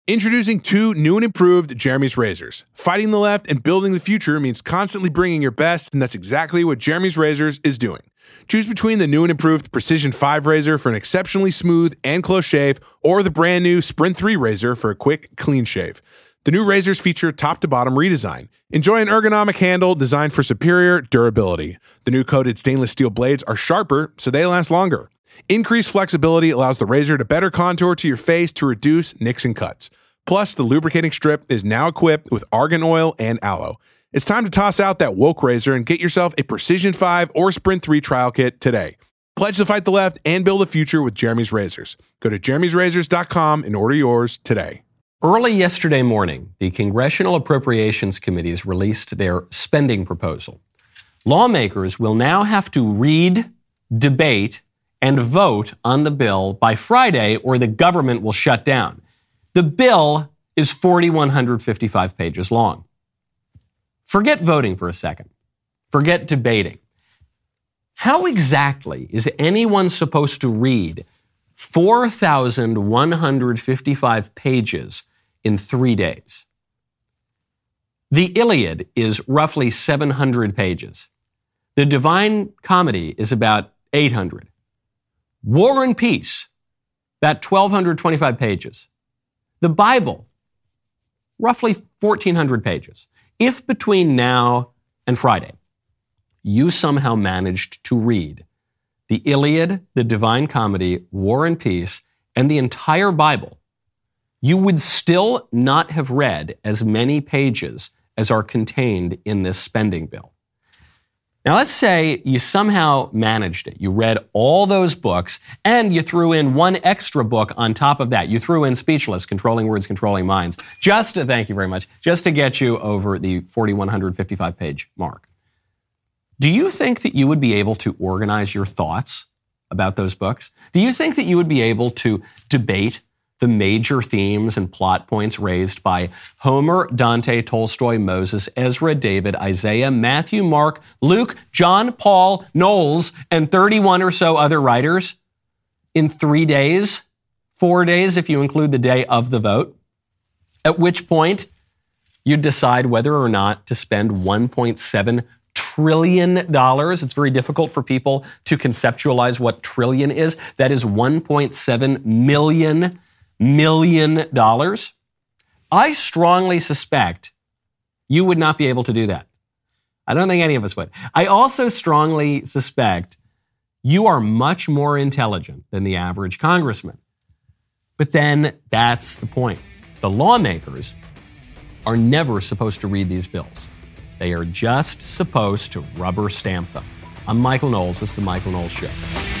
Introducing two new and improved Jeremy's razors. Fighting the left and building the future means constantly bringing your best, and that's exactly what Jeremy's Razors is doing. Choose between the new and improved Precision 5 razor for an exceptionally smooth and close shave, or the brand new Sprint 3 razor for a quick, clean shave. The new razors feature top-to-bottom redesign. Enjoy an ergonomic handle designed for superior durability. The new coated stainless steel blades are sharper, so they last longer. Increased flexibility allows the razor to better contour to your face to reduce nicks and cuts. Plus, the lubricating strip is now equipped with argan oil and aloe. It's time to toss out that woke razor and get yourself a Precision 5 or Sprint 3 trial kit today. Pledge to fight the left and build a future with Jeremy's Razors. Go to jeremy'srazors.com and order yours today. Early yesterday morning, the Congressional Appropriations Committees released their spending proposal. Lawmakers will now have to read, debate, and vote on the bill by Friday, or the government will shut down. The bill is 4,155 pages long. Forget voting for a second. Forget debating. How exactly is anyone supposed to read 4,155 pages in 3 days? The Iliad is roughly 700 pages. The Divine Comedy is about 800. War and Peace, about 1,225 pages. The Bible, roughly 1,400 pages. If between now and Friday, you somehow managed to read the Iliad, the Divine Comedy, War and Peace, and the entire Bible, you would still not have read as many pages as are contained in this spending bill. Now, let's say you somehow managed it. You read all those books, and you threw in one extra book on top of that. You threw in Speechless, Controlling Words, Controlling Minds, thank you very much, just to get you over the 4,155-page mark. Do you think that you would be able to organize your thoughts about those books? Do you think that you would be able to debate the major themes and plot points raised by Homer, Dante, Tolstoy, Moses, Ezra, David, Isaiah, Matthew, Mark, Luke, John, Paul, Knowles, and 31 or so other writers in 3 days, 4 days if you include the day of the vote, at which point you decide whether or not to spend $1.7 trillion. It's very difficult for people to conceptualize what trillion is. That is $1.7 million. I strongly suspect you would not be able to do that. I don't think any of us would. I also strongly suspect you are much more intelligent than the average congressman. But then that's the point. The lawmakers are never supposed to read these bills. They are just supposed to rubber stamp them. I'm Michael Knowles. This is The Michael Knowles Show.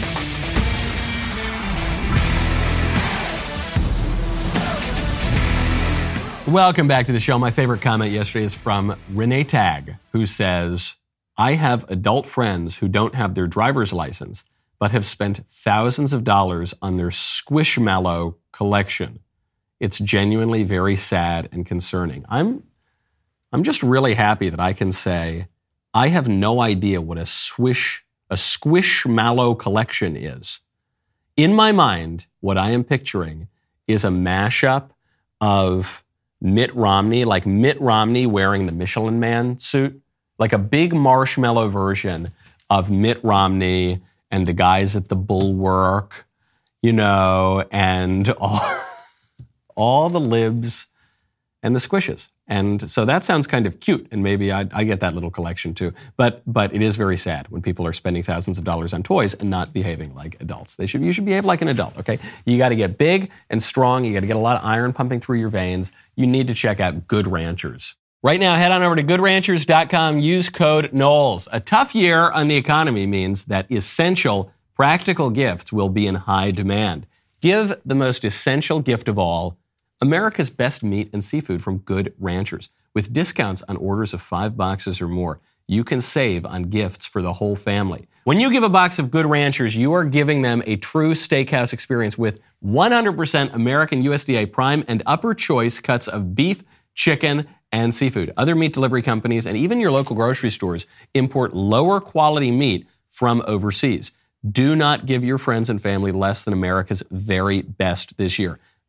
Welcome back to the show. My favorite comment yesterday is from Renee Tagg, who says, I have adult friends who don't have their driver's license, but have spent thousands of dollars on their Squishmallow collection. It's genuinely very sad and concerning. I'm just really happy that I can say I have no idea what a Squishmallow collection is. In my mind, what I am picturing is a mashup of Mitt Romney, like Mitt Romney wearing the Michelin Man suit, like a big marshmallow version of Mitt Romney and the guys at the Bulwark, and all the libs and the squishes. And so that sounds kind of cute, and maybe I get that little collection too. But it is very sad when people are spending thousands of dollars on toys and not behaving like adults. You should behave like an adult, okay? You got to get big and strong. You got to get a lot of iron pumping through your veins. You need to check out Good Ranchers. Right now, head on over to GoodRanchers.com. Use code Knowles. A tough year on the economy means that essential, practical gifts will be in high demand. Give the most essential gift of all, America's best meat and seafood from Good Ranchers. With discounts on orders of 5 boxes or more, you can save on gifts for the whole family. When you give a box of Good Ranchers, you are giving them a true steakhouse experience with 100% American USDA prime and upper choice cuts of beef, chicken, and seafood. Other meat delivery companies and even your local grocery stores import lower quality meat from overseas. Do not give your friends and family less than America's very best this year.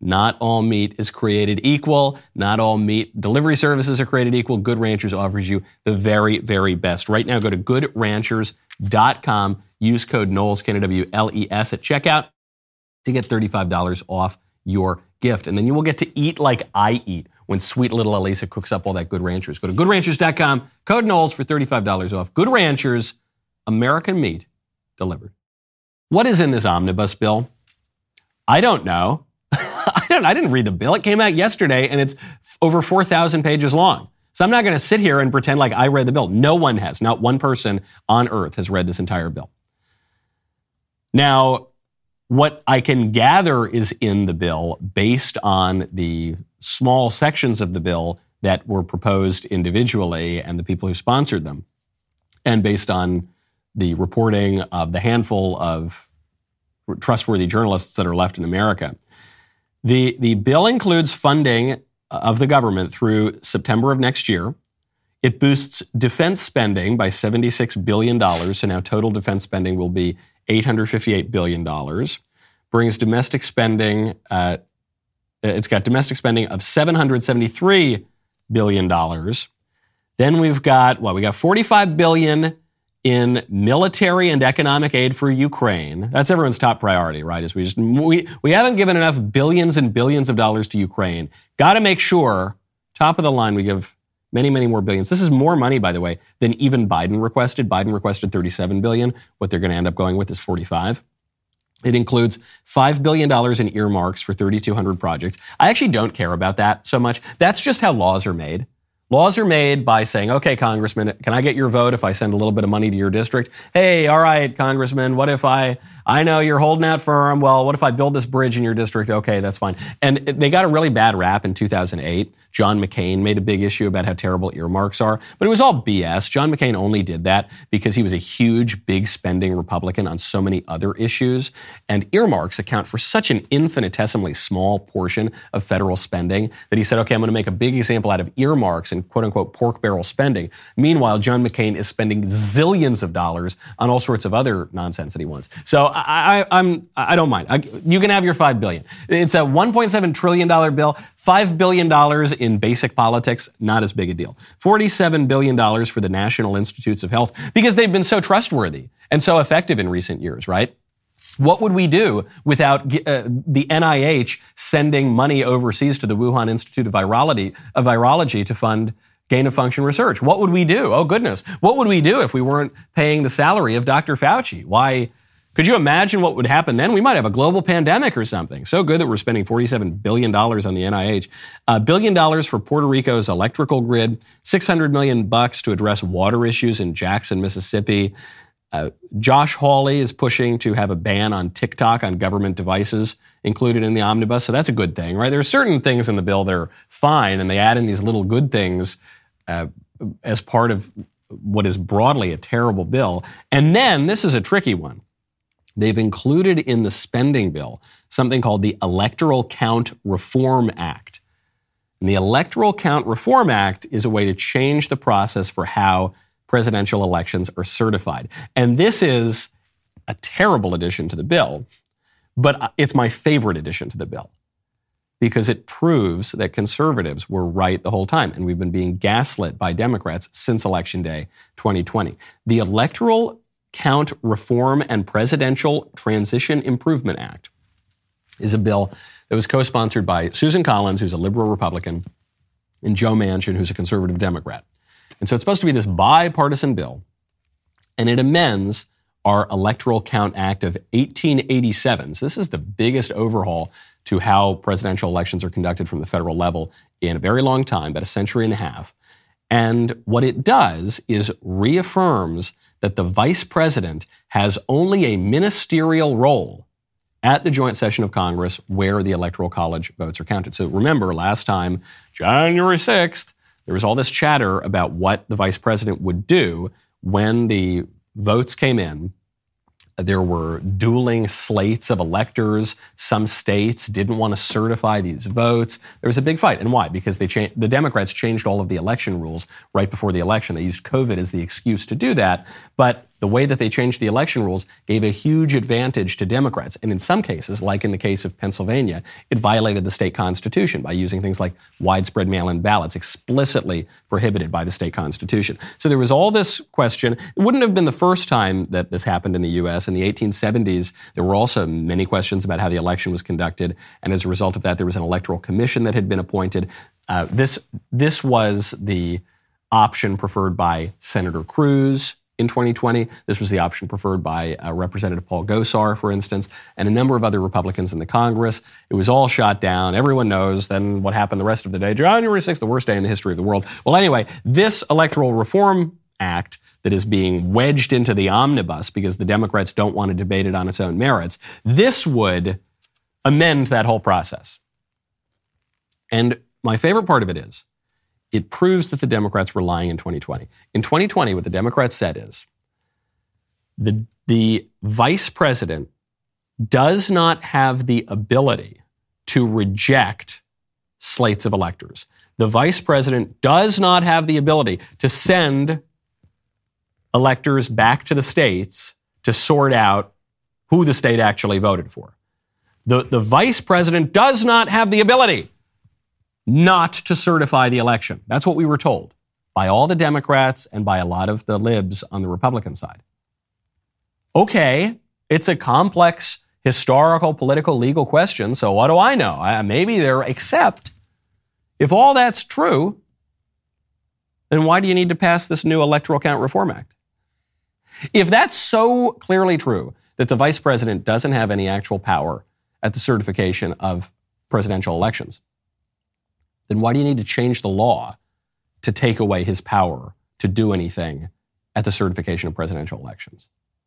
Not all meat is created equal. Not all meat delivery services are created equal. Good Ranchers offers you the very, very best. Right now, go to goodranchers.com. Use code Knowles, K-N-W-L-E-S, at checkout to get $35 off your gift. And then you will get to eat like I eat when sweet little Elisa cooks up all that Good Ranchers. Go to goodranchers.com, code Knowles for $35 off. Good Ranchers, American meat delivered. What is in this omnibus bill? I don't know. I didn't read the bill. It came out yesterday, and it's over 4,000 pages long. So I'm not going to sit here and pretend like I read the bill. No one has. Not one person on earth has read this entire bill. Now, what I can gather is in the bill based on the small sections of the bill that were proposed individually and the people who sponsored them, and based on the reporting of the handful of trustworthy journalists that are left in America. The bill includes funding of the government through September of next year. It boosts defense spending by $76 billion, so now total defense spending will be $858 billion. Brings domestic spending, it's got domestic spending of $773 billion. Then we got $45 billion in military and economic aid for Ukraine. That's everyone's top priority, right? Is we haven't given enough billions and billions of dollars to Ukraine. Got to make sure, top of the line, we give many, many more billions. This is more money, by the way, than even Biden requested. Biden requested $37 billion. What they're going to end up going with is $45. It includes $5 billion in earmarks for 3,200 projects. I actually don't care about that so much. That's just how laws are made. Laws are made by saying, okay, Congressman, can I get your vote if I send a little bit of money to your district? Hey, all right, Congressman, what if I know you're holding out firm. Well, what if I build this bridge in your district? Okay, that's fine. And they got a really bad rap in 2008. John McCain made a big issue about how terrible earmarks are, but it was all BS. John McCain only did that because he was a huge, big spending Republican on so many other issues. And earmarks account for such an infinitesimally small portion of federal spending that he said, okay, I'm going to make a big example out of earmarks and quote unquote pork barrel spending. Meanwhile, John McCain is spending zillions of dollars on all sorts of other nonsense that he wants. So I don't mind. You can have your $5 billion. It's a $1.7 trillion bill. $5 billion in basic politics, not as big a deal. $47 billion for the National Institutes of Health because they've been so trustworthy and so effective in recent years, right? What would we do without the NIH sending money overseas to the Wuhan Institute of Virology to fund gain-of-function research? What would we do? Oh, goodness. What would we do if we weren't paying the salary of Dr. Fauci? Why? Could you imagine what would happen then? We might have a global pandemic or something. So good that we're spending $47 billion on the NIH. $1 billion for Puerto Rico's electrical grid. $600 million to address water issues in Jackson, Mississippi. Josh Hawley is pushing to have a ban on TikTok on government devices included in the omnibus. So that's a good thing, right? There are certain things in the bill that are fine, and they add in these little good things as part of what is broadly a terrible bill. And then, this is a tricky one. They've included in the spending bill something called the Electoral Count Reform Act. And the Electoral Count Reform Act is a way to change the process for how presidential elections are certified. And this is a terrible addition to the bill, but it's my favorite addition to the bill because it proves that conservatives were right the whole time, and we've been being gaslit by Democrats since Election Day 2020. The Electoral Count Reform and Presidential Transition Improvement Act is a bill that was co-sponsored by Susan Collins, who's a liberal Republican, and Joe Manchin, who's a conservative Democrat. And so it's supposed to be this bipartisan bill, and it amends our Electoral Count Act of 1887. So this is the biggest overhaul to how presidential elections are conducted from the federal level in a very long time, about a century and a half. And what it does is reaffirms that the vice president has only a ministerial role at the joint session of Congress where the Electoral College votes are counted. So remember, last time, January 6th, there was all this chatter about what the vice president would do when the votes came in. There were dueling slates of electors. Some states didn't want to certify these votes. There was a big fight. And why? Because the Democrats changed all of the election rules right before the election. They used COVID as the excuse to do that. But the way that they changed the election rules gave a huge advantage to Democrats. And in some cases, like in the case of Pennsylvania, it violated the state constitution by using things like widespread mail-in ballots, explicitly prohibited by the state constitution. So there was all this question. It wouldn't have been the first time that this happened in the U.S. In the 1870s, there were also many questions about how the election was conducted. And as a result of that, there was an electoral commission that had been appointed. This was the option preferred by Senator Cruz in 2020. This was the option preferred by Representative Paul Gosar, for instance, and a number of other Republicans in the Congress. It was all shot down. Everyone knows then what happened the rest of the day. January 6th, the worst day in the history of the world. Well, anyway, this Electoral Reform Act that is being wedged into the omnibus because the Democrats don't want to debate it on its own merits, this would amend that whole process. And my favorite part of it is, it proves that the Democrats were lying in 2020. In 2020, what the Democrats said is, the vice president does not have the ability to reject slates of electors. The vice president does not have the ability to send electors back to the states to sort out who the state actually voted for. The vice president does not have the ability not to certify the election. That's what we were told by all the Democrats and by a lot of the libs on the Republican side. Okay, it's a complex historical, political, legal question, so what do I know? Maybe they're, except if all that's true, then why do you need to pass this new Electoral Count Reform Act? If that's so clearly true, that the vice president doesn't have any actual power at the certification of presidential elections, then why do you need to change the law to take away his power to do anything at the certification of presidential elections?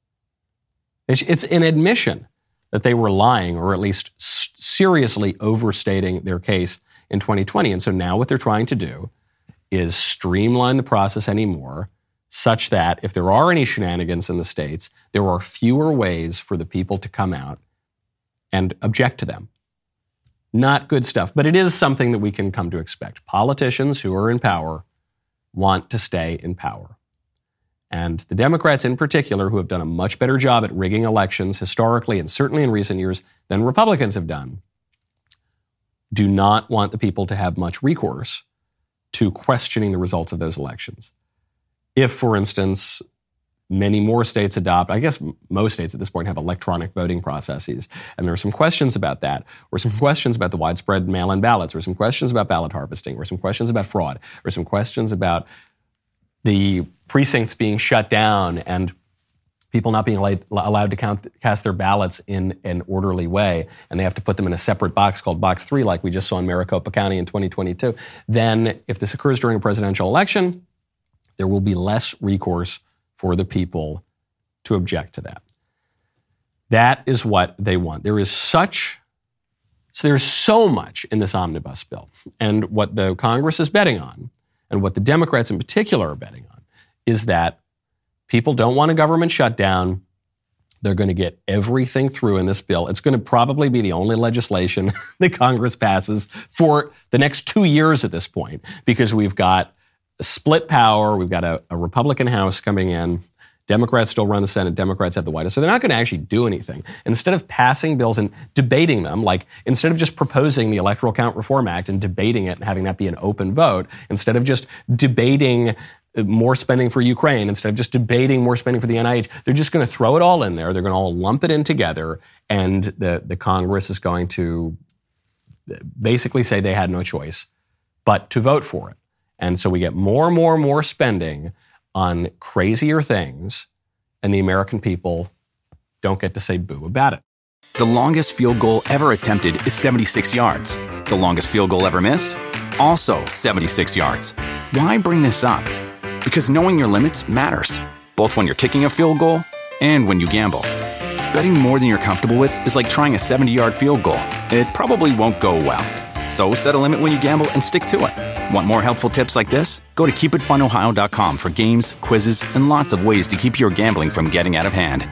It's an admission that they were lying, or at least seriously overstating their case in 2020. And so now what they're trying to do is streamline the process anymore, such that if there are any shenanigans in the states, there are fewer ways for the people to come out and object to them. Not good stuff, but it is something that we can come to expect. Politicians who are in power want to stay in power. And the Democrats in particular, who have done a much better job at rigging elections historically and certainly in recent years than Republicans have done, do not want the people to have much recourse to questioning the results of those elections. If, for instance, many more states adopt, I guess most states at this point have electronic voting processes, and there are some questions about that, or some questions about the widespread mail-in ballots, or some questions about ballot harvesting, or some questions about fraud, or some questions about the precincts being shut down and people not being allowed to cast their ballots in an orderly way, and they have to put them in a separate box called Box 3, like we just saw in Maricopa County in 2022, then if this occurs during a presidential election, there will be less recourse for the people to object to that. That is what they want. There's so much in this omnibus bill. And what the Congress is betting on, and what the Democrats in particular are betting on, is that people don't want a government shutdown. They're going to get everything through in this bill. It's going to probably be the only legislation that Congress passes for the next 2 years at this point, because we've got split power. We've got a Republican House coming in. Democrats still run the Senate. Democrats have the White House. So they're not going to actually do anything. Instead of passing bills and debating them, like instead of just proposing the Electoral Count Reform Act and debating it and having that be an open vote, instead of just debating more spending for Ukraine, instead of just debating more spending for the NIH, they're just going to throw it all in there. They're going to all lump it in together, and the Congress is going to basically say they had no choice but to vote for it. And so we get more spending on crazier things, and the American people don't get to say boo about it. The longest field goal ever attempted is 76 yards. The longest field goal ever missed? Also 76 yards. Why bring this up? Because knowing your limits matters, both when you're kicking a field goal and when you gamble. Betting more than you're comfortable with is like trying a 70-yard field goal. It probably won't go well. So set a limit when you gamble and stick to it. Want more helpful tips like this? Go to keepitfunohio.com for games, quizzes, and lots of ways to keep your gambling from getting out of hand.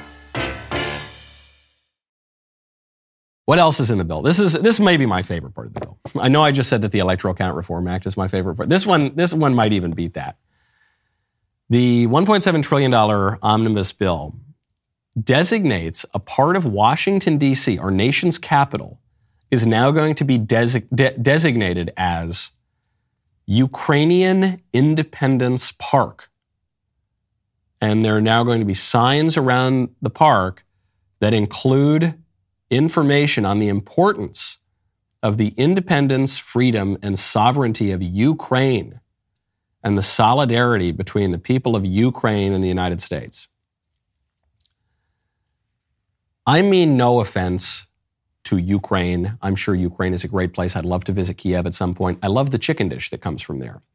What else is in the bill? This may be my favorite part of the bill. I know I just said that the Electoral Count Reform Act is my favorite part. This one might even beat that. The $1.7 trillion omnibus bill designates a part of Washington, D.C., our nation's capital, is now going to be designated as Ukrainian Independence Park. And there are now going to be signs around the park that include information on the importance of the independence, freedom, and sovereignty of Ukraine and the solidarity between the people of Ukraine and the United States. I mean no offense to Ukraine. I'm sure Ukraine is a great place. I'd love to visit Kiev at some point. I love the chicken dish that comes from there.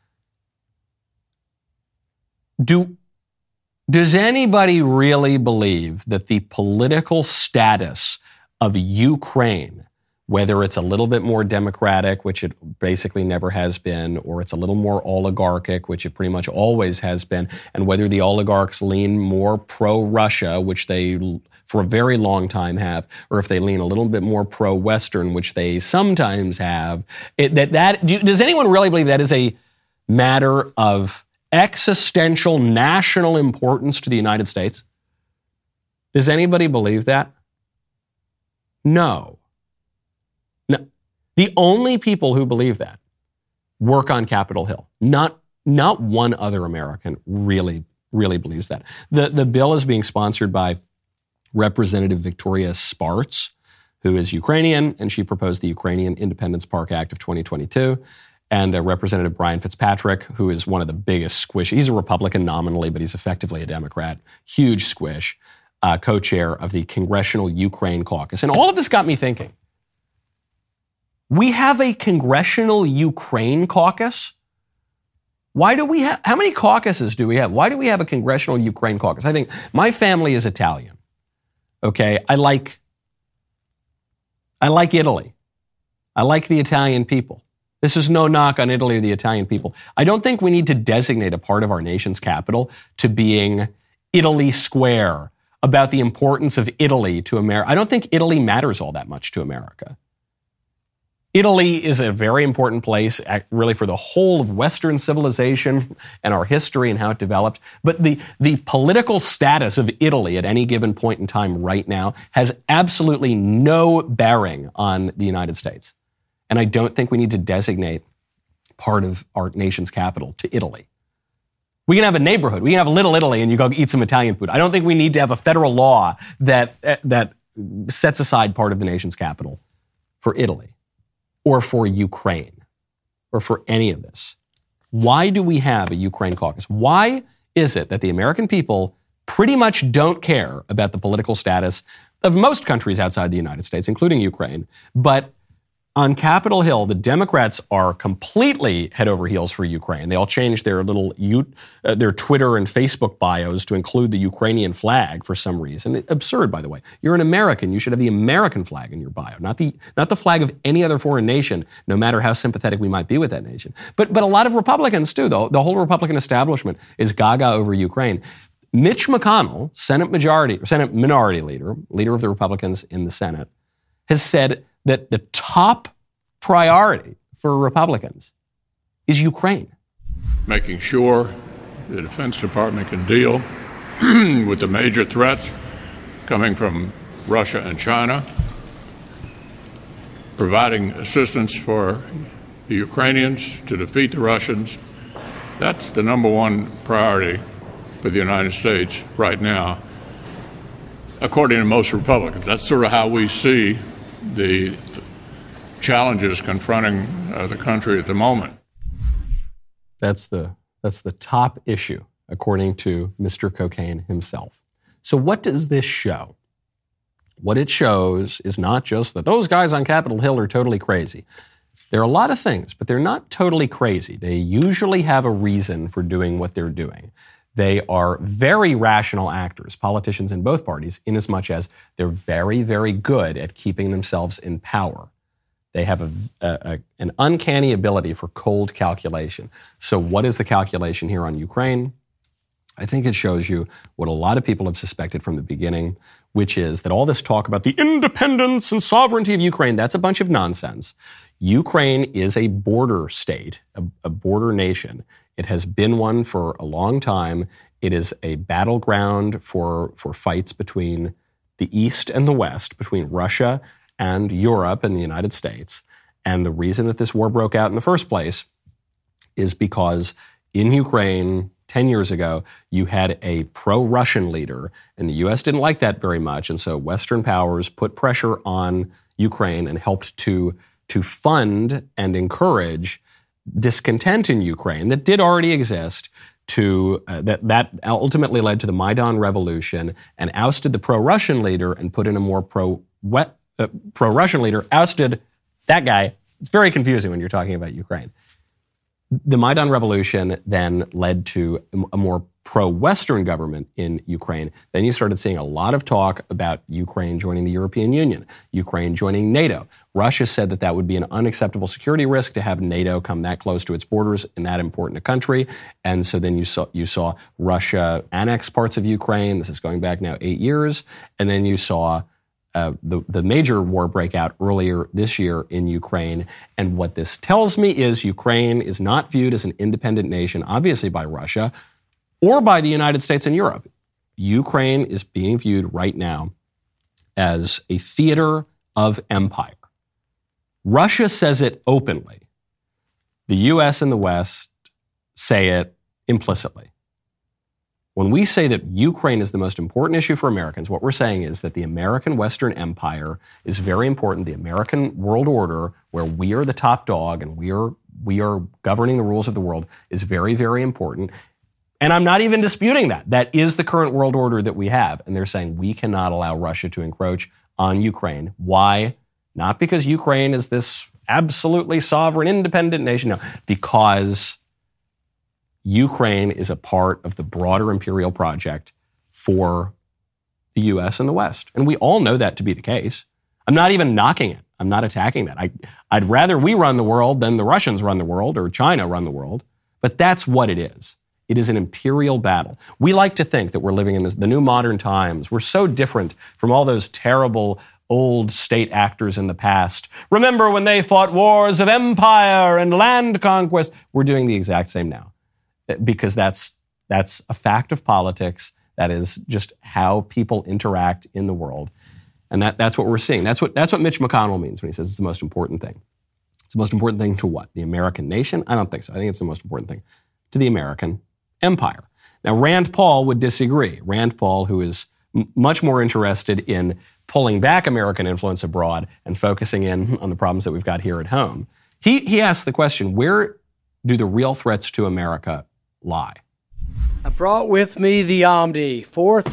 Does anybody really believe that the political status of Ukraine, whether it's a little bit more democratic, which it basically never has been, or it's a little more oligarchic, which it pretty much always has been, and whether the oligarchs lean more pro-Russia, which they for a very long time have, or if they lean a little bit more pro-Western, which they sometimes have, does anyone really believe that is a matter of existential national importance to the United States? Does anybody believe that? No. The only people who believe that work on Capitol Hill. Not one other American really believes that. The bill is being sponsored by Representative Victoria Spartz, who is Ukrainian, and she proposed the Ukrainian Independence Park Act of 2022. And Representative Brian Fitzpatrick, who is one of the biggest squish. He's a Republican nominally, but he's effectively a Democrat. Huge squish, co-chair of the Congressional Ukraine Caucus. And all of this got me thinking. We have a Congressional Ukraine Caucus? Why do we have, how many caucuses do we have? Why do we have a Congressional Ukraine Caucus? I think my family is Italian. Okay, I like Italy. I like the Italian people. This is no knock on Italy or the Italian people. I don't think we need to designate a part of our nation's capital to being Italy Square, about the importance of Italy to America. I don't think Italy matters all that much to America. Italy is a very important place, really, for the whole of Western civilization and our history and how it developed. But the political status of Italy at any given point in time right now has absolutely no bearing on the United States. And I don't think we need to designate part of our nation's capital to Italy. We can have a neighborhood. We can have Little Italy and you go eat some Italian food. I don't think we need to have a federal law that sets aside part of the nation's capital for Italy or for Ukraine or for any of this. Why do we have a Ukraine caucus? Why is it that the American people pretty much don't care about the political status of most countries outside the United States, including Ukraine, but on Capitol Hill, the Democrats are completely head over heels for Ukraine. They all changed their their Twitter and Facebook bios to include the Ukrainian flag for some reason. Absurd, by the way. You're an American. You should have the American flag in your bio, not the flag of any other foreign nation, no matter how sympathetic we might be with that nation. But a lot of Republicans too, though. The whole Republican establishment is gaga over Ukraine. Mitch McConnell, Senate Minority Leader of the Republicans in the Senate, has said that the top priority for Republicans is Ukraine. Making sure the Defense Department can deal with the major threats coming from Russia and China, providing assistance for the Ukrainians to defeat the Russians. That's the number one priority for the United States right now, according to most Republicans. That's sort of how we see the challenges confronting the country at the moment. That's the top issue, according to Mr. Cocaine himself. So what does this show? What it shows is not just that those guys on Capitol Hill are totally crazy. There are a lot of things, but they're not totally crazy. They usually have a reason for doing what they're doing. They are very rational actors, politicians in both parties, inasmuch as they're very, very good at keeping themselves in power. They have an uncanny ability for cold calculation. So what is the calculation here on Ukraine? I think it shows you what a lot of people have suspected from the beginning, which is that all this talk about the independence and sovereignty of Ukraine, that's a bunch of nonsense. Ukraine is a border state, a border nation. It has been one for a long time. It is a battleground for fights between the East and the West, between Russia and Europe and the United States. And the reason that this war broke out in the first place is because in Ukraine 10 years ago, you had a pro-Russian leader, and the U.S. didn't like that very much. And so Western powers put pressure on Ukraine and helped to fund and encourage discontent in Ukraine that did already exist. That ultimately led to the Maidan Revolution and ousted the pro-Russian leader and put in a more pro-Russian leader, ousted that guy. It's very confusing when you're talking about Ukraine. The Maidan Revolution then led to a more pro-Western government in Ukraine. Then you started seeing a lot of talk about Ukraine joining the European Union, Ukraine joining NATO. Russia said that that would be an unacceptable security risk to have NATO come that close to its borders in that important a country. And so then you saw Russia annex parts of Ukraine. This is going back now 8 years. And then you saw the major war break out earlier this year in Ukraine. And what this tells me is Ukraine is not viewed as an independent nation, obviously by Russia or by the United States and Europe. Ukraine is being viewed right now as a theater of empire. Russia says it openly. The U.S. and the West say it implicitly. When we say that Ukraine is the most important issue for Americans, what we're saying is that the American Western Empire is very important. The American world order, where we are the top dog and we are governing the rules of the world, is very, very important. And I'm not even disputing that. That is the current world order that we have. And they're saying we cannot allow Russia to encroach on Ukraine. Why? Not because Ukraine is this absolutely sovereign, independent nation. No, because Ukraine is a part of the broader imperial project for the U.S. and the West. And we all know that to be the case. I'm not even knocking it. I'm not attacking that. I'd rather we run the world than the Russians run the world or China run the world. But that's what it is. It is an imperial battle. We like to think that we're living in the new modern times. We're so different from all those terrible old state actors in the past. Remember when they fought wars of empire and land conquest? We're doing the exact same now. Because that's a fact of politics. That is just how people interact in the world. And that's what we're seeing. That's what Mitch McConnell means when he says it's the most important thing. It's the most important thing to what? The American nation? I don't think so. I think it's the most important thing to the American empire. Now, Rand Paul would disagree. Rand Paul, who is much more interested in pulling back American influence abroad and focusing in on the problems that we've got here at home, he asked the question, where do the real threats to America lie? I brought with me the Omni,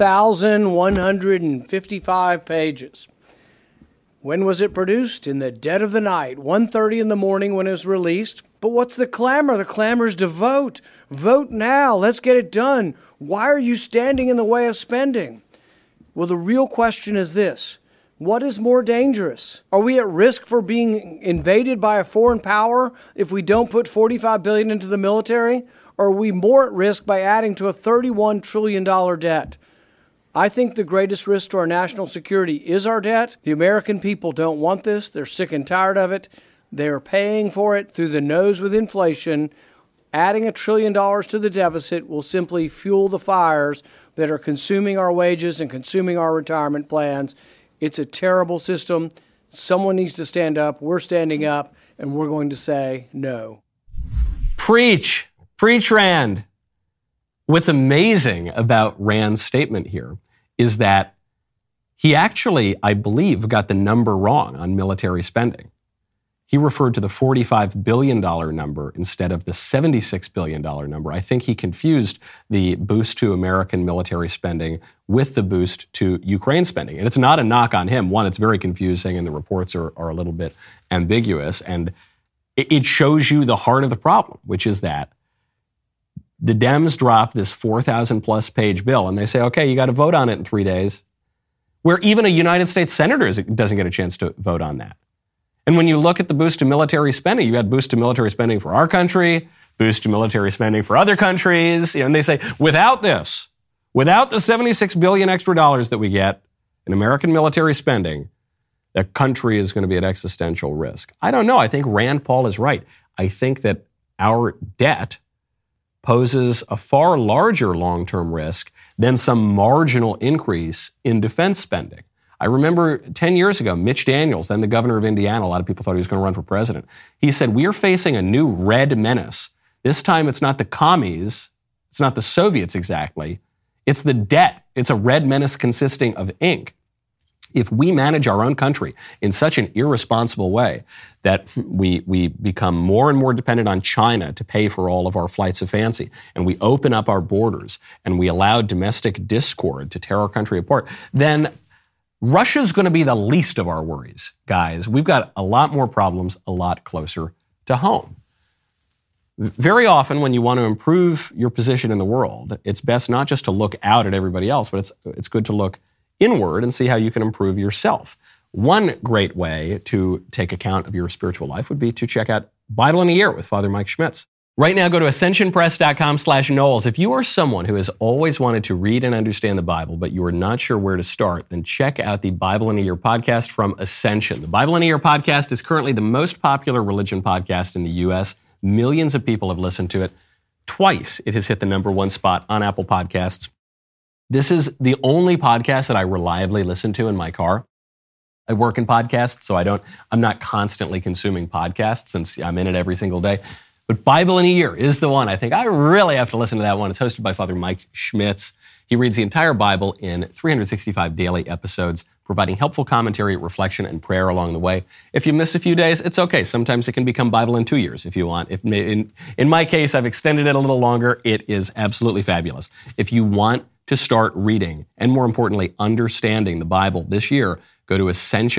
4,155 pages. When was it produced? In the dead of the night, 1:30 in the morning when it was released. But what's the clamor? The clamor is to vote. Vote now. Let's get it done. Why are you standing in the way of spending? Well, the real question is this. What is more dangerous? Are we at risk for being invaded by a foreign power if we don't put $45 billion into the military? Or are we more at risk by adding to a $31 trillion debt? I think the greatest risk to our national security is our debt. The American people don't want this. They're sick and tired of it. They're paying for it through the nose with inflation. Adding $1 trillion to the deficit will simply fuel the fires that are consuming our wages and consuming our retirement plans. It's a terrible system. Someone needs to stand up. We're standing up, and we're going to say no. Preach. Preach, Rand. What's amazing about Rand's statement here is that he actually, I believe, got the number wrong on military spending. He referred to the $45 billion number instead of the $76 billion number. I think he confused the boost to American military spending with the boost to Ukraine spending. And it's not a knock on him. One, it's very confusing and the reports are a little bit ambiguous. And it shows you the heart of the problem, which is that the Dems drop this 4,000 plus page bill and they say, okay, you got to vote on it in 3 days, where even a United States senator doesn't get a chance to vote on that. And when you look at the boost to military spending, you got boost to military spending for our country, boost to military spending for other countries. And they say, without this, without the $76 billion extra dollars that we get in American military spending, the country is going to be at existential risk. I don't know. I think Rand Paul is right. I think that our debt poses a far larger long-term risk than some marginal increase in defense spending. I remember 10 years ago, Mitch Daniels, then the governor of Indiana, a lot of people thought he was going to run for president. He said, we are facing a new red menace. This time it's not the commies, it's not the Soviets exactly, it's the debt. It's a red menace consisting of ink. If we manage our own country in such an irresponsible way that we become more and more dependent on China to pay for all of our flights of fancy, and we open up our borders and we allow domestic discord to tear our country apart, then Russia's going to be the least of our worries, guys. We've got a lot more problems a lot closer to home. Very often when you want to improve your position in the world, it's best not just to look out at everybody else, but it's good to look inward and see how you can improve yourself. One great way to take account of your spiritual life would be to check out Bible in a Year with Father Mike Schmitz. Right now, go to ascensionpress.com/Knowles. If you are someone who has always wanted to read and understand the Bible, but you are not sure where to start, then check out the Bible in a Year podcast from Ascension. The Bible in a Year podcast is currently the most popular religion podcast in the U.S. Millions of people have listened to it. Twice it has hit the #1 spot on Apple Podcasts. This is the only podcast that I reliably listen to in my car. I work in podcasts, so I'm not constantly consuming podcasts since I'm in it every single day. But Bible in a Year is the one. I think I really have to listen to that one. It's hosted by Father Mike Schmitz. He reads the entire Bible in 365 daily episodes, providing helpful commentary, reflection, and prayer along the way. If you miss a few days, it's okay. Sometimes it can become Bible in 2 years if you want. In my case, I've extended it a little longer. It is absolutely fabulous. If you want to start reading and, more importantly, understanding the Bible this year, go to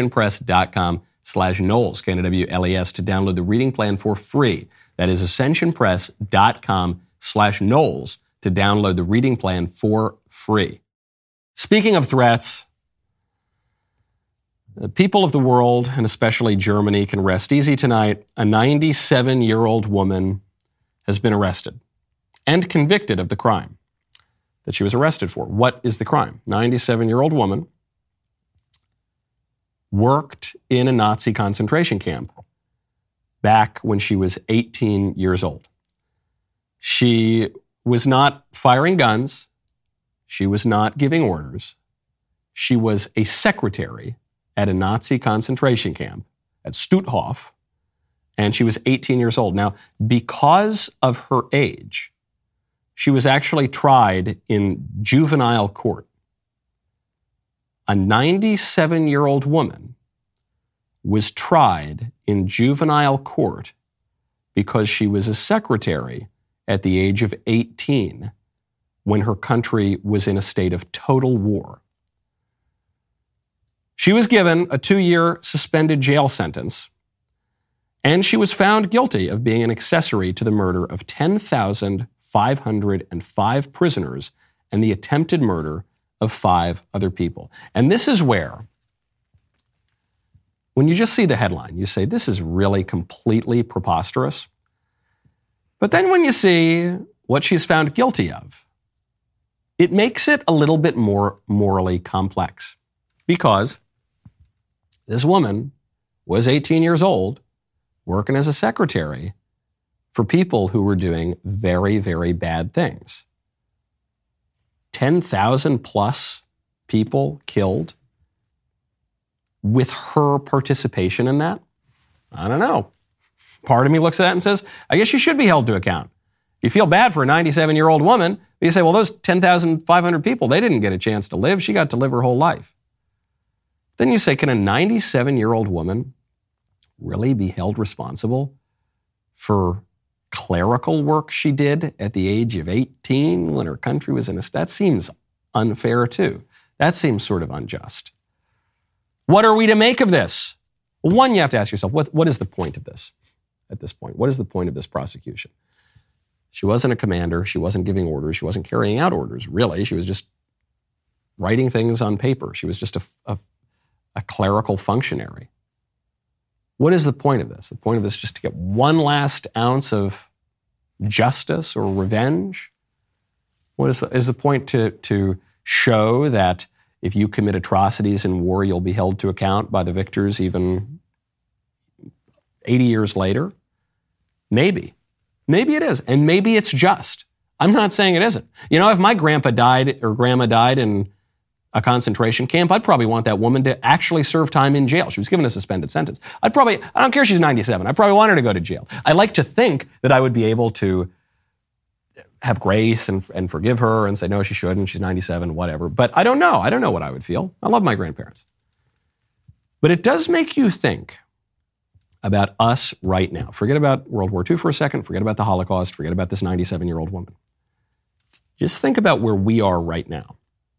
ascensionpress.com/Knowles, Knowles, to download the reading plan for free. That is ascensionpress.com/Knowles to download the reading plan for free. Speaking of threats, the people of the world, and especially Germany, can rest easy tonight. A 97-year-old woman has been arrested and convicted of the crime that she was arrested for. What is the crime? 97-year-old woman worked in a Nazi concentration camp back when she was 18 years old. She was not firing guns. She was not giving orders. She was a secretary at a Nazi concentration camp at Stutthof, and she was 18 years old. Now, because of her age, she was actually tried in juvenile court. A 97-year-old woman was tried in juvenile court because she was a secretary at the age of 18 when her country was in a state of total war. She was given a 2-year suspended jail sentence, and she was found guilty of being an accessory to the murder of 10,505 prisoners and the attempted murder of 5 other people. And this is where, when you just see the headline, you say, this is really completely preposterous. But then when you see what she's found guilty of, it makes it a little bit more morally complex. Because this woman was 18 years old, working as a secretary for people who were doing very, very bad things. 10,000 plus people killed with her participation in that? I don't know. Part of me looks at that and says, I guess you should be held to account. You feel bad for a 97-year-old woman, but you say, well, those 10,500 people, they didn't get a chance to live. She got to live her whole life. Then you say, can a 97-year-old woman really be held responsible for clerical work she did at the age of 18 when her country was in a... That seems unfair, too. That seems sort of unjust. What are we to make of this? Well, one, you have to ask yourself, what is the point of this at this point? What is the point of this prosecution? She wasn't a commander. She wasn't giving orders. She wasn't carrying out orders, really. She was just writing things on paper. She was just a clerical functionary. What is the point of this? The point of this is just to get one last ounce of justice or revenge? What is the point to show that if you commit atrocities in war, you'll be held to account by the victors even 80 years later? Maybe. Maybe it is. And maybe it's just. I'm not saying it isn't. You know, if my grandpa died or grandma died in a concentration camp, I'd probably want that woman to actually serve time in jail. She was given a suspended sentence. I don't care she's 97. I probably want her to go to jail. I like to think that I would be able to have grace and forgive her and say, no, she shouldn't. She's 97, whatever. But I don't know. I don't know what I would feel. I love my grandparents. But it does make you think about us right now. Forget about World War II for a second. Forget about the Holocaust. Forget about this 97-year-old woman. Just think about where we are right now.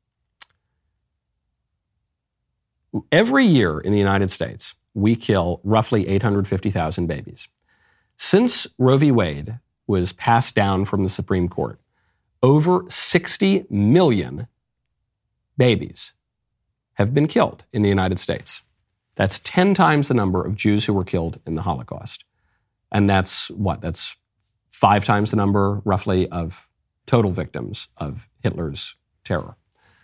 Every year in the United States, we kill roughly 850,000 babies. Since Roe v. Wade was passed down from the Supreme Court, over 60 million babies have been killed in the United States. That's 10 times the number of Jews who were killed in the Holocaust. And that's 5 times the number, roughly, of total victims of Hitler's terror.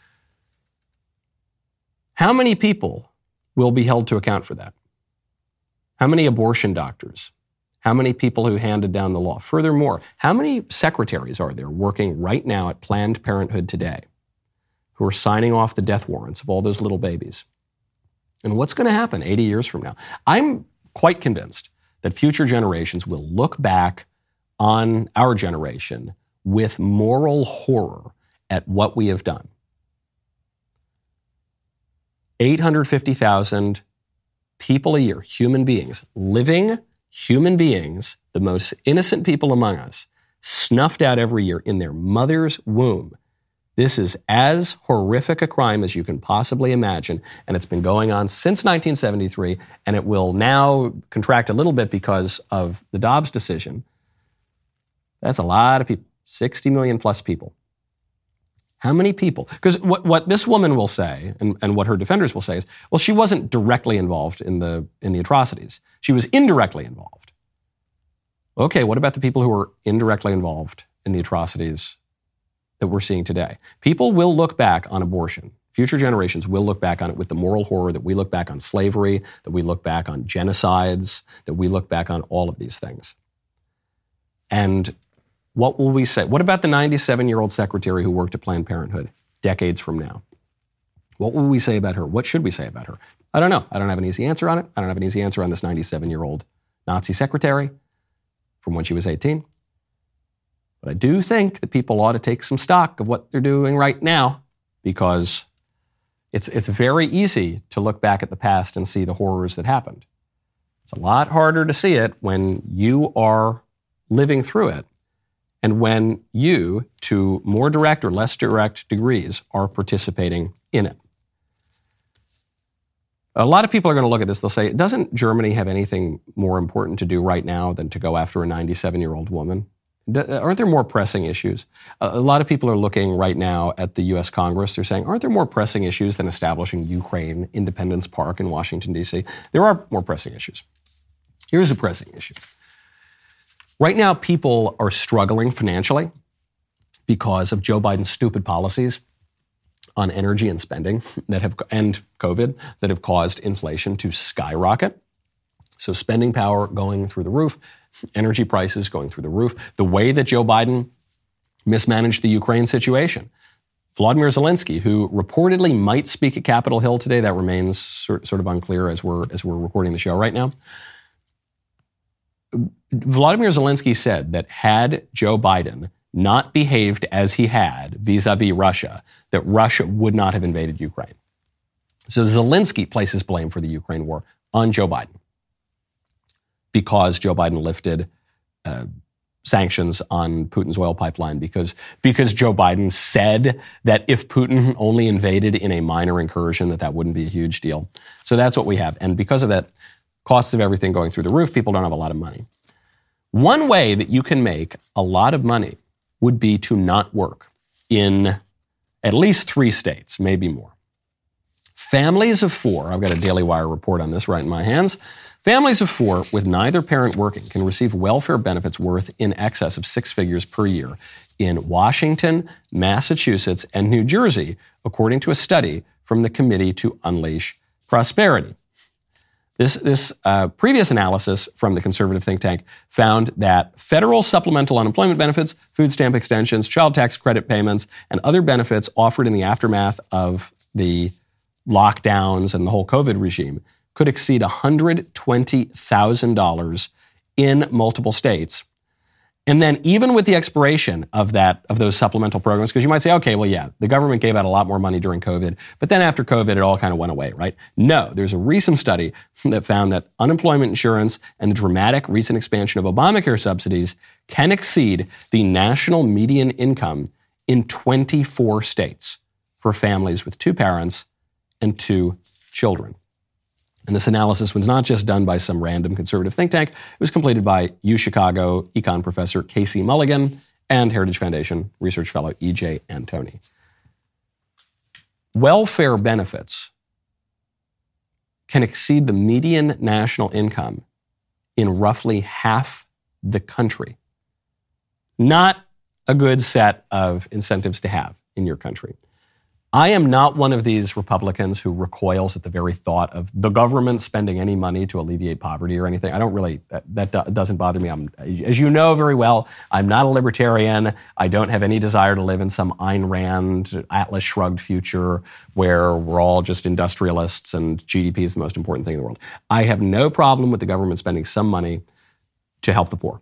How many people will be held to account for that? How many abortion doctors? How many people who handed down the law? Furthermore, how many secretaries are there working right now at Planned Parenthood today who are signing off the death warrants of all those little babies? And what's going to happen 80 years from now? I'm quite convinced that future generations will look back on our generation with moral horror at what we have done. 850,000 people a year, human beings, living human beings, the most innocent people among us, snuffed out every year in their mother's womb. This is as horrific a crime as you can possibly imagine, and it's been going on since 1973, and it will now contract a little bit because of the Dobbs decision. That's a lot of people, 60 million plus people. How many people? Because what this woman will say, and what her defenders will say is, well, she wasn't directly involved in the atrocities. She was indirectly involved. Okay, what about the people who were indirectly involved in the atrocities that we're seeing today? People will look back on abortion. Future generations will look back on it with the moral horror that we look back on slavery, that we look back on genocides, that we look back on all of these things. And what will we say? What about the 97-year-old secretary who worked at Planned Parenthood decades from now? What will we say about her? What should we say about her? I don't know. I don't have an easy answer on it. I don't have an easy answer on this 97-year-old Nazi secretary from when she was 18. But I do think that people ought to take some stock of what they're doing right now, because it's very easy to look back at the past and see the horrors that happened. It's a lot harder to see it when you are living through it, and when you, to more direct or less direct degrees, are participating in it. A lot of people are going to look at this, they'll say, doesn't Germany have anything more important to do right now than to go after a 97-year-old woman? Aren't there more pressing issues? A lot of people are looking right now at the U.S. Congress. They're saying, aren't there more pressing issues than establishing Ukraine Independence Park in Washington, D.C.? There are more pressing issues. Here's a pressing issue. Right now, people are struggling financially because of Joe Biden's stupid policies on energy and spending and COVID that have caused inflation to skyrocket. So spending power going through the roof, energy prices going through the roof, the way that Joe Biden mismanaged the Ukraine situation. Vladimir Zelensky, who reportedly might speak at Capitol Hill today, that remains sort of unclear as we're recording the show right now. Vladimir Zelensky said that had Joe Biden not behaved as he had vis-a-vis Russia, that Russia would not have invaded Ukraine. So Zelensky places blame for the Ukraine war on Joe Biden because Joe Biden lifted sanctions on Putin's oil pipeline, because Joe Biden said that if Putin only invaded in a minor incursion, that wouldn't be a huge deal. So that's what we have. And because of that, costs of everything going through the roof, people don't have a lot of money. One way that you can make a lot of money would be to not work in at least 3 states, maybe more. Families of 4, I've got a Daily Wire report on this right in my hands. Families of 4 with neither parent working can receive welfare benefits worth in excess of 6 figures per year in Washington, Massachusetts, and New Jersey, according to a study from the Committee to Unleash Prosperity. This previous analysis from the conservative think tank found that federal supplemental unemployment benefits, food stamp extensions, child tax credit payments, and other benefits offered in the aftermath of the lockdowns and the whole COVID regime could exceed $120,000 in multiple states. And then even with the expiration of those supplemental programs, because you might say, okay, well, yeah, the government gave out a lot more money during COVID, but then after COVID, it all kind of went away, right? No, there's a recent study that found that unemployment insurance and the dramatic recent expansion of Obamacare subsidies can exceed the national median income in 24 states for families with 2 parents and 2 children. And this analysis was not just done by some random conservative think tank. It was completed by UChicago econ professor Casey Mulligan and Heritage Foundation research fellow E.J. Antoni. Welfare benefits can exceed the median national income in roughly half the country. Not a good set of incentives to have in your country. I am not one of these Republicans who recoils at the very thought of the government spending any money to alleviate poverty or anything. I don't really, that doesn't bother me. As you know very well, I'm not a libertarian. I don't have any desire to live in some Ayn Rand, Atlas Shrugged future where we're all just industrialists and GDP is the most important thing in the world. I have no problem with the government spending some money to help the poor.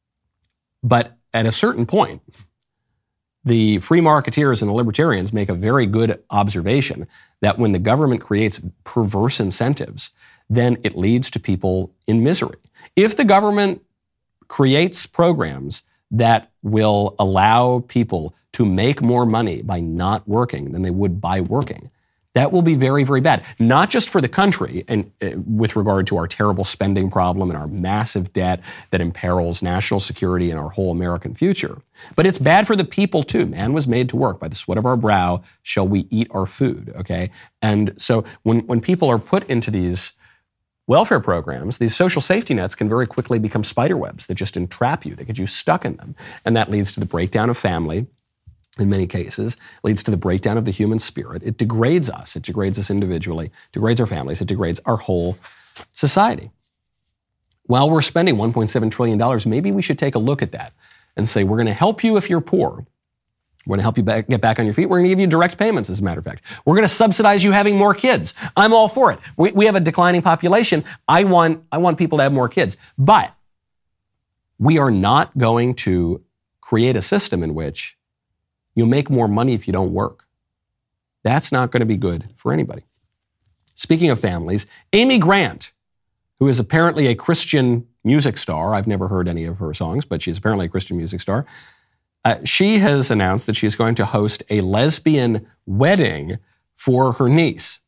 But at a certain point, the free marketeers and the libertarians make a very good observation that when the government creates perverse incentives, then it leads to people in misery. If the government creates programs that will allow people to make more money by not working than they would by working, that will be very, very bad. Not just for the country and with regard to our terrible spending problem and our massive debt that imperils national security and our whole American future, but it's bad for the people too. Man was made to work. By the sweat of our brow shall we eat our food, okay? And so when people are put into these welfare programs, these social safety nets can very quickly become spider webs that just entrap you, that get you stuck in them. And that leads to the breakdown of family. In many cases, leads to the breakdown of the human spirit. It degrades us. It degrades us individually, degrades our families. It degrades our whole society. While we're spending $1.7 trillion, maybe we should take a look at that and say, we're going to help you if you're poor. We're going to help you get back on your feet. We're going to give you direct payments, as a matter of fact. We're going to subsidize you having more kids. I'm all for it. We have a declining population. I want people to have more kids. But we are not going to create a system in which you'll make more money if you don't work. That's not going to be good for anybody. Speaking of families, Amy Grant, who is apparently a Christian music star. I've never heard any of her songs, but she's apparently a Christian music star. She has announced that she's going to host a lesbian wedding for her niece.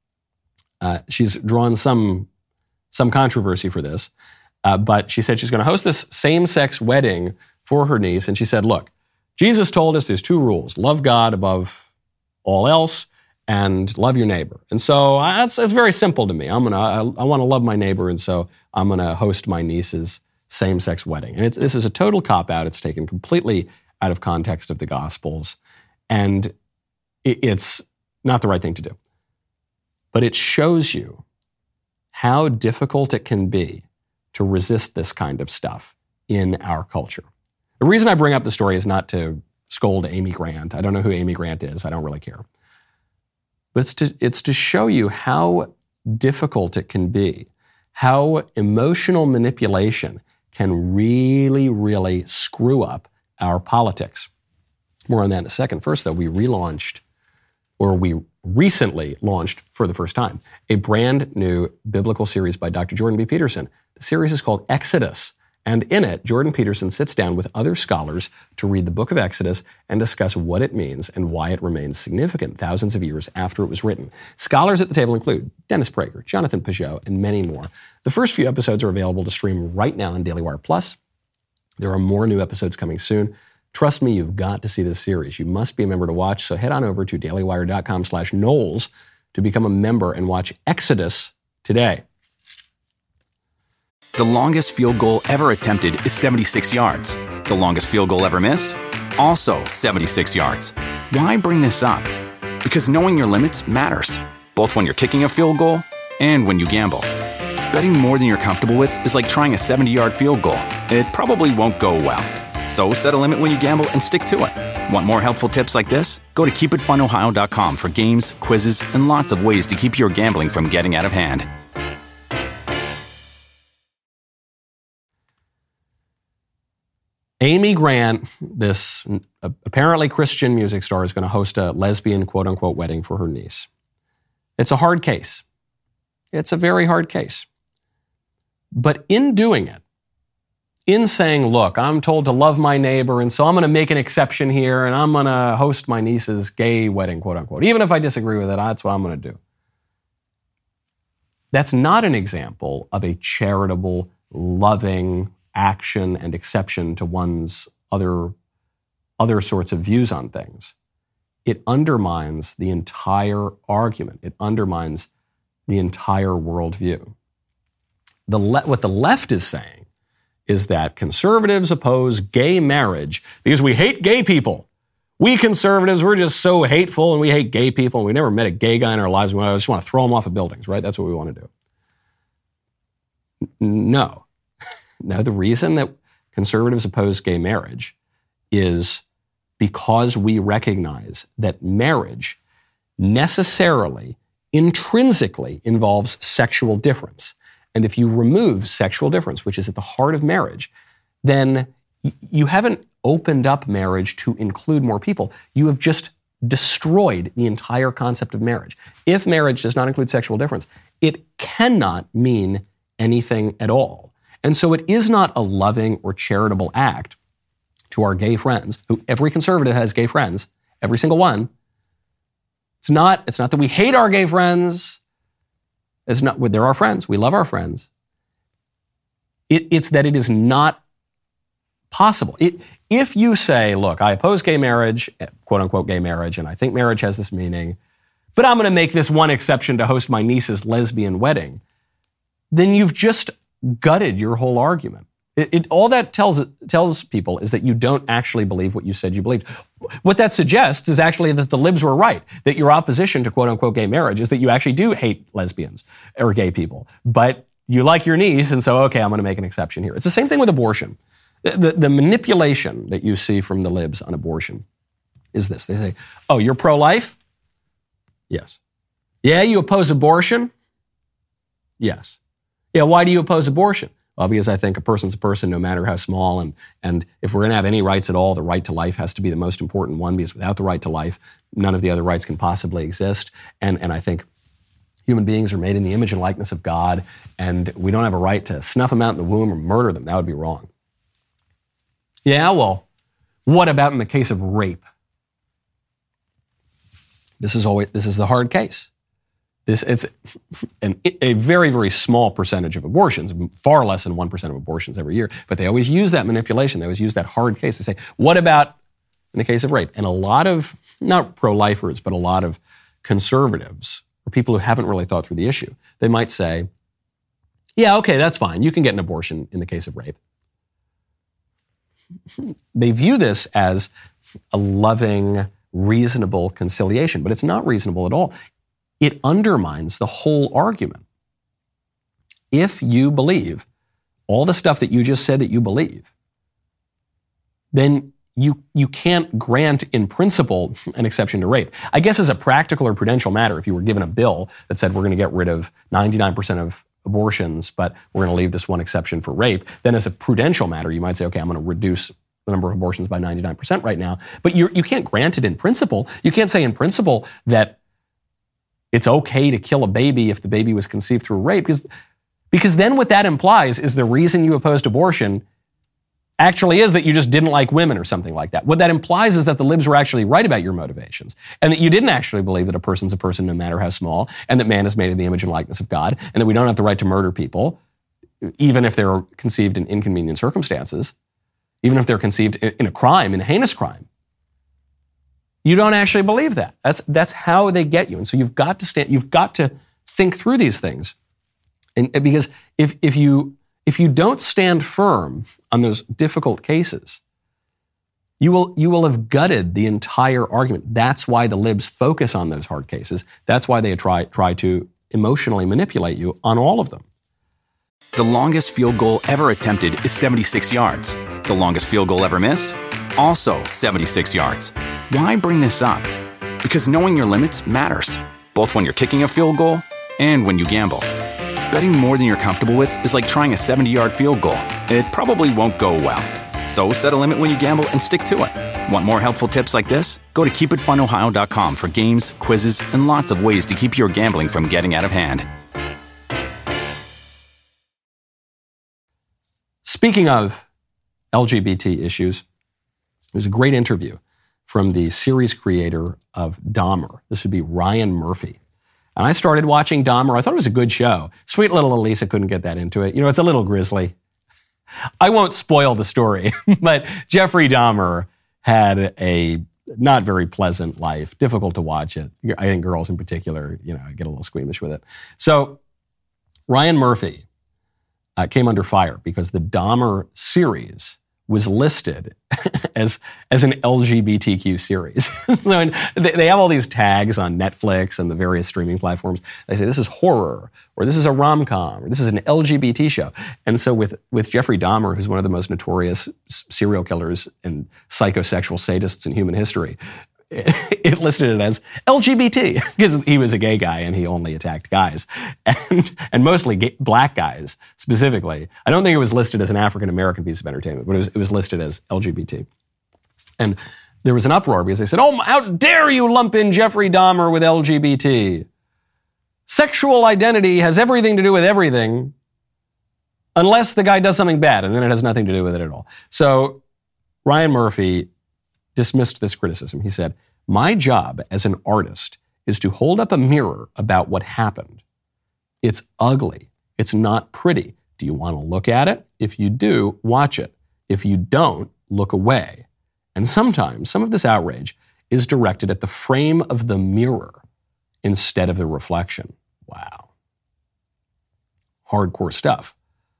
She's drawn some controversy for this, but she said she's going to host this same-sex wedding for her niece. And she said, look, Jesus told us there's 2 rules: love God above all else and love your neighbor. And so it's very simple to me. I want to love my neighbor, and so I'm going to host my niece's same-sex wedding. And this is a total cop-out. It's taken completely out of context of the Gospels, and it's not the right thing to do. But it shows you how difficult it can be to resist this kind of stuff in our culture. The reason I bring up the story is not to scold Amy Grant. I don't know who Amy Grant is. I don't really care. But it's to show you how difficult it can be, how emotional manipulation can really, really screw up our politics. More on that in a second. First, though, we recently launched for the first time a brand new biblical series by Dr. Jordan B. Peterson. The series is called Exodus. And in it, Jordan Peterson sits down with other scholars to read the book of Exodus and discuss what it means and why it remains significant thousands of years after it was written. Scholars at the table include Dennis Prager, Jonathan Peugeot, and many more. The first few episodes are available to stream right now on Daily Wire Plus. There are more new episodes coming soon. Trust me, you've got to see this series. You must be a member to watch, so head on over to dailywire.com/Knowles to become a member and watch Exodus today. The longest field goal ever attempted is 76 yards. The longest field goal ever missed? Also 76 yards. Why bring this up? Because knowing your limits matters, both when you're kicking a field goal and when you gamble. Betting more than you're comfortable with is like trying a 70-yard field goal. It probably won't go well. So set a limit when you gamble and stick to it. Want more helpful tips like this? Go to keepitfunohio.com for games, quizzes, and lots of ways to keep your gambling from getting out of hand. Amy Grant, this apparently Christian music star, is going to host a lesbian quote-unquote wedding for her niece. It's a hard case. It's a very hard case. But in doing it, in saying, look, I'm told to love my neighbor, and so I'm going to make an exception here, and I'm going to host my niece's gay wedding, quote-unquote, even if I disagree with it, that's what I'm going to do. That's not an example of a charitable, loving action and exception to one's other sorts of views on things. It undermines the entire argument. It undermines the entire worldview. What the left is saying is that conservatives oppose gay marriage because we hate gay people. We conservatives, we're just so hateful and we hate gay people and we never met a gay guy in our lives. We just want to throw them off of buildings, right? That's what we want to do. No. No, the reason that conservatives oppose gay marriage is because we recognize that marriage necessarily, intrinsically involves sexual difference. And if you remove sexual difference, which is at the heart of marriage, then you haven't opened up marriage to include more people. You have just destroyed the entire concept of marriage. If marriage does not include sexual difference, it cannot mean anything at all. And so it is not a loving or charitable act to our gay friends, who every conservative has gay friends, every single one. It's not that we hate our gay friends. They're our friends. We love our friends. It's that it is not possible. If you say, look, I oppose gay marriage, quote unquote gay marriage, and I think marriage has this meaning, but I'm going to make this one exception to host my niece's lesbian wedding, then you've just gutted your whole argument. All that tells people is that you don't actually believe what you said you believed. What that suggests is actually that the libs were right, that your opposition to quote-unquote gay marriage is that you actually do hate lesbians or gay people, but you like your niece, and so, okay, I'm going to make an exception here. It's the same thing with abortion. The manipulation that you see from the libs on abortion is this. They say, oh, you're pro-life? Yes. Yeah, you oppose abortion? Yes. Yeah, why do you oppose abortion? Well, because I think a person's a person no matter how small, and if we're going to have any rights at all, the right to life has to be the most important one, because without the right to life, none of the other rights can possibly exist. And I think human beings are made in the image and likeness of God, and we don't have a right to snuff them out in the womb or murder them. That would be wrong. Yeah, well, what about in the case of rape? This is the hard case. It's a very, very small percentage of abortions, far less than 1% of abortions every year. But they always use that manipulation. They always use that hard case to say, what about in the case of rape? And a lot of, not pro-lifers, but a lot of conservatives, or people who haven't really thought through the issue, they might say, yeah, okay, that's fine. You can get an abortion in the case of rape. They view this as a loving, reasonable conciliation, but it's not reasonable at all. It undermines the whole argument. If you believe all the stuff that you just said that you believe, then you can't grant in principle an exception to rape. I guess as a practical or prudential matter, if you were given a bill that said we're going to get rid of 99% of abortions, but we're going to leave this one exception for rape, then as a prudential matter, you might say, okay, I'm going to reduce the number of abortions by 99% right now. But you can't grant it in principle. You can't say in principle that it's okay to kill a baby if the baby was conceived through rape, because then what that implies is the reason you opposed abortion actually is that you just didn't like women or something like that. What that implies is that the libs were actually right about your motivations, and that you didn't actually believe that a person's a person no matter how small, and that man is made in the image and likeness of God, and that we don't have the right to murder people, even if they're conceived in inconvenient circumstances, even if they're conceived in a crime, in a heinous crime. You don't actually believe that. That's how they get you. And so you've got to think through these things. And because if you don't stand firm on those difficult cases, you will have gutted the entire argument. That's why the libs focus on those hard cases. That's why they try to emotionally manipulate you on all of them. The longest field goal ever attempted is 76 yards. The longest field goal ever missed? Also 76 yards. Why bring this up? Because knowing your limits matters, both when you're kicking a field goal and when you gamble. Betting more than you're comfortable with is like trying a 70-yard field goal. It probably won't go well. So set a limit when you gamble and stick to it. Want more helpful tips like this? Go to keepitfunohio.com for games, quizzes, and lots of ways to keep your gambling from getting out of hand. Speaking of LGBT issues, there's a great interview from the series creator of Dahmer. This would be Ryan Murphy. And I started watching Dahmer. I thought it was a good show. Sweet little Elisa couldn't get that into it. You know, it's a little grisly. I won't spoil the story, but Jeffrey Dahmer had a not very pleasant life, difficult to watch it. I think girls in particular, you know, get a little squeamish with it. So Ryan Murphy came under fire because the Dahmer series was listed as an LGBTQ series. So they have all these tags on Netflix and the various streaming platforms. They say this is horror, or this is a rom-com, or this is an LGBT show. And so with Jeffrey Dahmer, who's one of the most notorious serial killers and psychosexual sadists in human history, it listed it as LGBT because he was a gay guy and he only attacked guys and mostly black guys specifically. I don't think it was listed as an African-American piece of entertainment, but it was listed as LGBT. And there was an uproar because they said, oh, how dare you lump in Jeffrey Dahmer with LGBT? Sexual identity has everything to do with everything unless the guy does something bad, and then it has nothing to do with it at all. So Ryan Murphy dismissed this criticism. He said, my job as an artist is to hold up a mirror about what happened. It's ugly. It's not pretty. Do you want to look at it? If you do, watch it. If you don't, look away. And sometimes some of this outrage is directed at the frame of the mirror instead of the reflection. Wow. Hardcore stuff.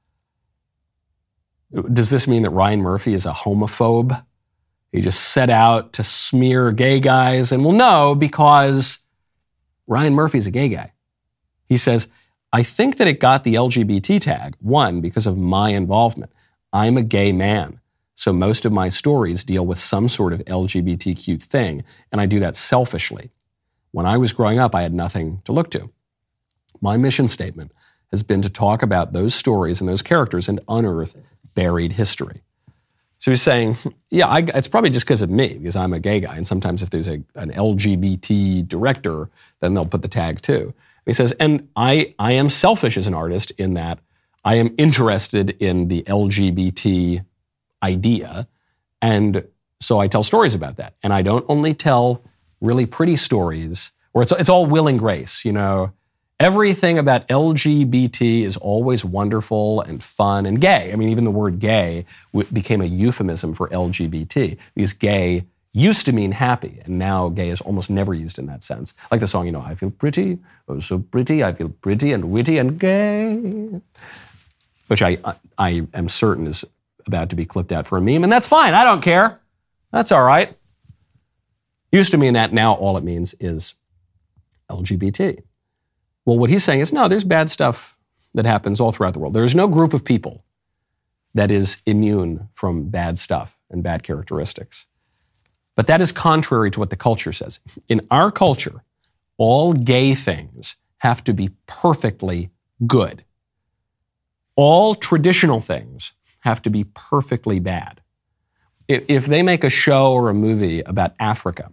Does this mean that Ryan Murphy is a homophobe? He just set out to smear gay guys? And well, no, because Ryan Murphy's a gay guy. He says, I think that it got the LGBT tag, one, because of my involvement. I'm a gay man, so most of my stories deal with some sort of LGBTQ thing, and I do that selfishly. When I was growing up, I had nothing to look to. My mission statement has been to talk about those stories and those characters and unearth buried history. So he's saying, yeah, it's probably just because of me, because I'm a gay guy. And sometimes if there's an LGBT director, then they'll put the tag too. And he says, and I am selfish as an artist in that I am interested in the LGBT idea. And so I tell stories about that. And I don't only tell really pretty stories, or it's all will and grace, you know. Everything about LGBT is always wonderful and fun and gay. I mean, even the word gay became a euphemism for LGBT because gay used to mean happy, and now gay is almost never used in that sense. Like the song, you know, I feel pretty, oh so pretty, I feel pretty and witty and gay, which I am certain is about to be clipped out for a meme, and that's fine. I don't care. That's all right. Used to mean that. Now all it means is LGBT. Well, what he's saying is, no, there's bad stuff that happens all throughout the world. There is no group of people that is immune from bad stuff and bad characteristics. But that is contrary to what the culture says. In our culture, all gay things have to be perfectly good. All traditional things have to be perfectly bad. If they make a show or a movie about Africa,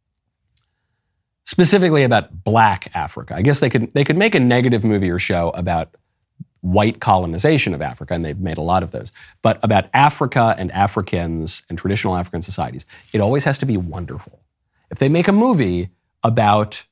specifically about Black Africa. I guess they could make a negative movie or show about white colonization of Africa, and they've made a lot of those. But about Africa and Africans and traditional African societies, it always has to be wonderful. If they make a movie about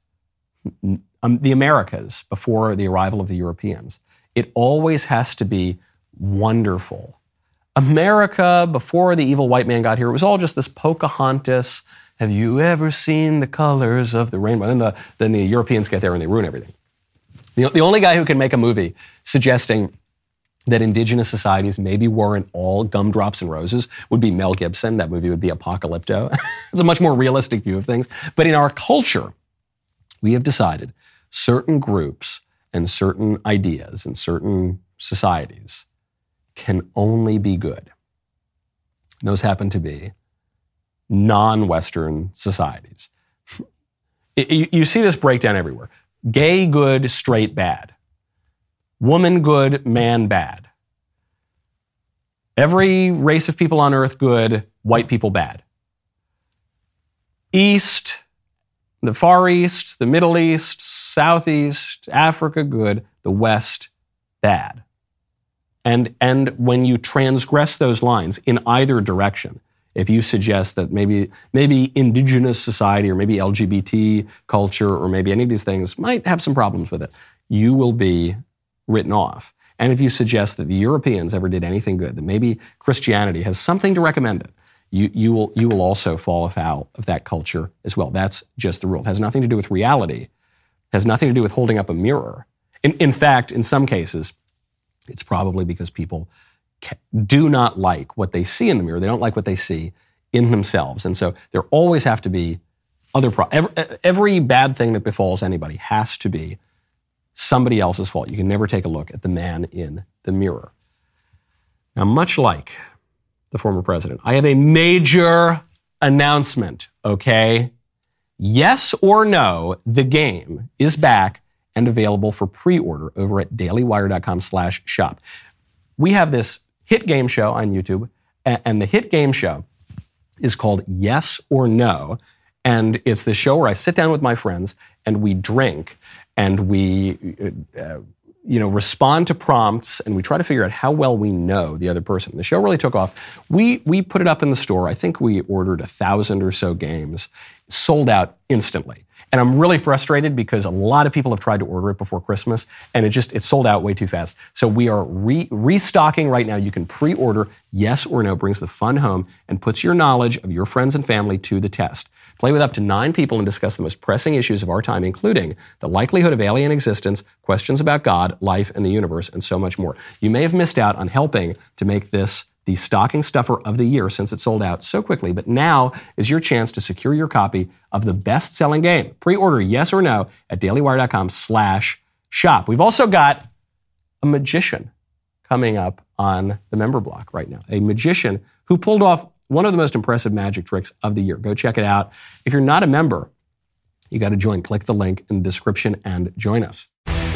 the Americas before the arrival of the Europeans, it always has to be wonderful. America, before the evil white man got here, it was all just this Pocahontas. Have you ever seen the colors of the rainbow? Then the Europeans get there and they ruin everything. The only guy who can make a movie suggesting that indigenous societies maybe weren't all gumdrops and roses would be Mel Gibson. That movie would be Apocalypto. It's a much more realistic view of things. But in our culture, we have decided certain groups and certain ideas and certain societies can only be good. Those happen to be non-Western societies. You see this breakdown everywhere. Gay good, straight bad. Woman good, man bad. Every race of people on earth good, white people bad. East, the Far East, the Middle East, Southeast, Africa good, the West bad. And when you transgress those lines in either direction, if you suggest that maybe indigenous society or maybe LGBT culture or maybe any of these things might have some problems with it, you will be written off. And if you suggest that the Europeans ever did anything good, that maybe Christianity has something to recommend it, you will also fall afoul of that culture as well. That's just the rule. It has nothing to do with reality. It has nothing to do with holding up a mirror. In fact, in some cases, it's probably because people do not like what they see in the mirror. They don't like what they see in themselves. And so there always have to be other every bad thing that befalls anybody has to be somebody else's fault. You can never take a look at the man in the mirror. Now, much like the former president, I have a major announcement, okay? Yes or No, the game is back and available for pre-order over at dailywire.com/shop. We have this hit game show on YouTube, and the hit game show is called Yes or No, and it's the show where I sit down with my friends and we drink and we respond to prompts, and we try to figure out how well we know the other person. The show really took off. We put it up in the store. I think we ordered 1,000 or so games, sold out instantly. And I'm really frustrated because a lot of people have tried to order it before Christmas, and it sold out way too fast. So we are restocking right now. You can pre-order Yes or No, brings the fun home and puts your knowledge of your friends and family to the test. Play with up to 9 people and discuss the most pressing issues of our time, including the likelihood of alien existence, questions about God, life, and the universe, and so much more. You may have missed out on helping to make this the stocking stuffer of the year since it sold out so quickly, but now is your chance to secure your copy of the best-selling game. Pre-order Yes or No at dailywire.com/shop. We've also got a magician coming up on the member block right now, a magician who pulled off one of the most impressive magic tricks of the year. Go check it out. If you're not a member, you got to join. Click the link in the description and join us.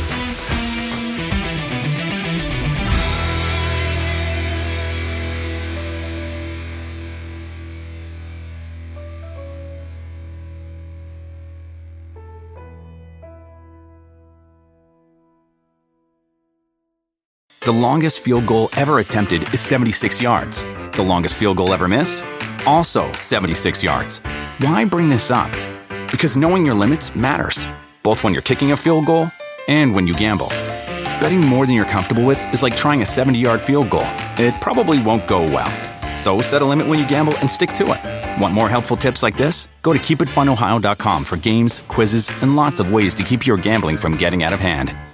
The longest field goal ever attempted is 76 yards. The longest field goal ever missed? Also 76 yards. Why bring this up? Because knowing your limits matters, both when you're kicking a field goal and when you gamble. Betting more than you're comfortable with is like trying a 70-yard field goal. It probably won't go well. So set a limit when you gamble and stick to it. Want more helpful tips like this? Go to keepitfunohio.com for games, quizzes, and lots of ways to keep your gambling from getting out of hand.